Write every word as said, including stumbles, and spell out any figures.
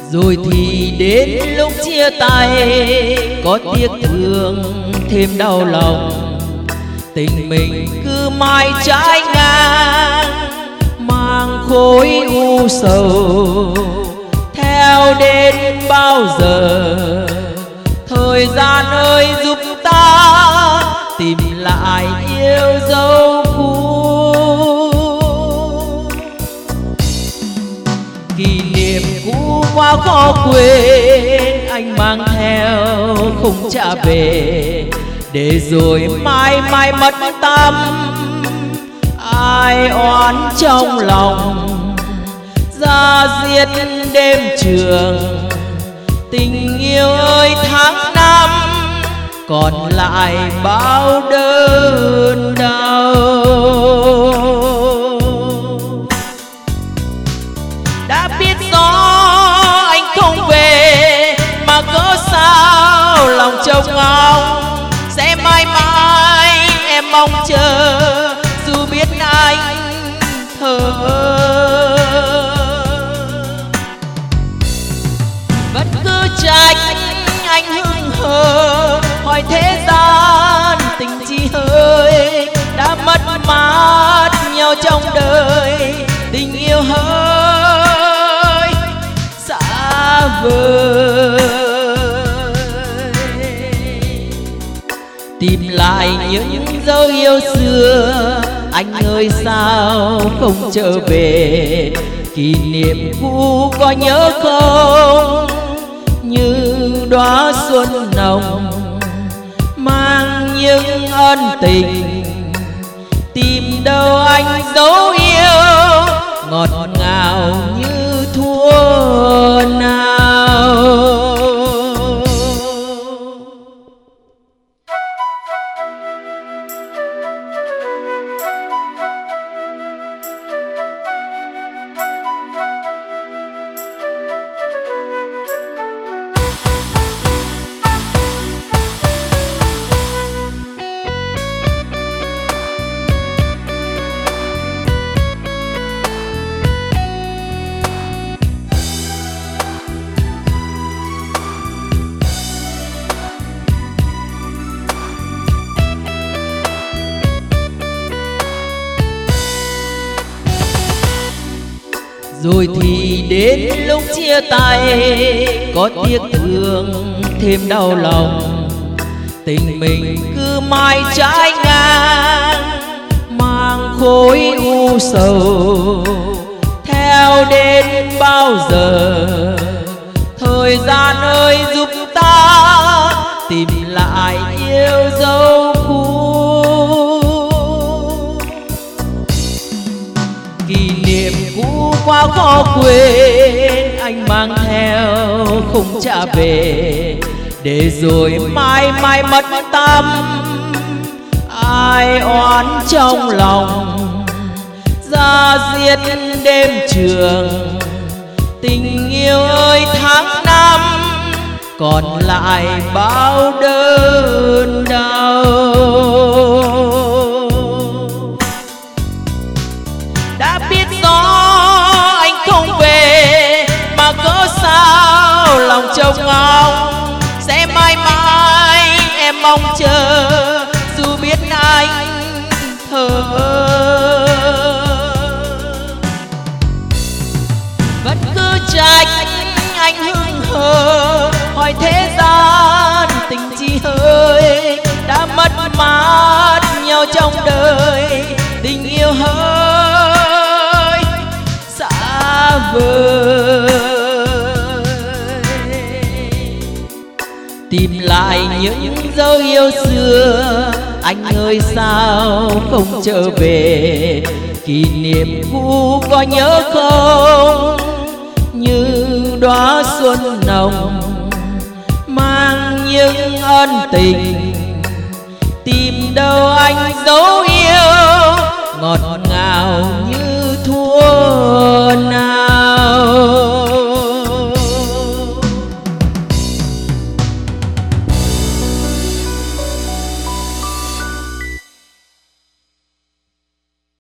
Rồi thì đến lúc chia tay, có tiếc thương thêm đau lòng. Tình mình cứ mãi trái ngang, mang khối u sầu. Theo đến bao giờ, thời gian ơi giúp ta tìm lại yêu dấu cũ. Kỷ niệm cũ quá khó quên, anh mang theo không trả về, để rồi mãi mãi mất tâm. Ai oán trong lòng ra giết đêm trường. Tình yêu ơi tháng năm, còn lại bao đớn đau. Đã biết rõ anh không về, mà cớ sao lòng trông ngóng. Sẽ mãi mãi em mong chờ, dù biết anh thờ ơ. Vẫn cứ trách anh hững hờ, hỏi thế gian tình chi hơi. Đã mất mát nhau trong đời, tình yêu hơi xa vời. Tìm lại những dấu yêu xưa, anh ơi sao không trở về. Kỷ niệm cũ có nhớ không, như đóa xuân nồng mang những ân tình. Tìm đâu anh dấu yêu, ngọt ngào như thuở nào. Rồi thì đến lúc chia tay, có tiếc thương thêm đau lòng. Tình mình cứ mãi trái ngang, mang khối u sầu. Theo đến bao giờ, thời gian ơi giúp ta tìm lại yêu dấu cũ. Kỷ niệm cũ quá khó quên, anh mang theo không trả về, để rồi mãi mãi mất tâm. Ai oán trong lòng ra giết đêm trường. Tình yêu ơi tháng năm, còn lại bao đớn đau. Đã biết rõ anh không về, mà cớ sao lòng trông ngóng. Sẽ mãi mãi em mong chờ, dù biết anh thờ ơ. Vẫn cứ trách anh hững hờ, hỏi thế gian tình chi hơi. Đã mất mát nhau trong đời, tình yêu hơi xa vời. Tìm lại những dấu yêu xưa, anh ơi sao không trở về. Kỷ niệm cũ có nhớ không, như đóa xuân nồng mang những ân tình. Tìm đâu anh dấu yêu, ngọt ngào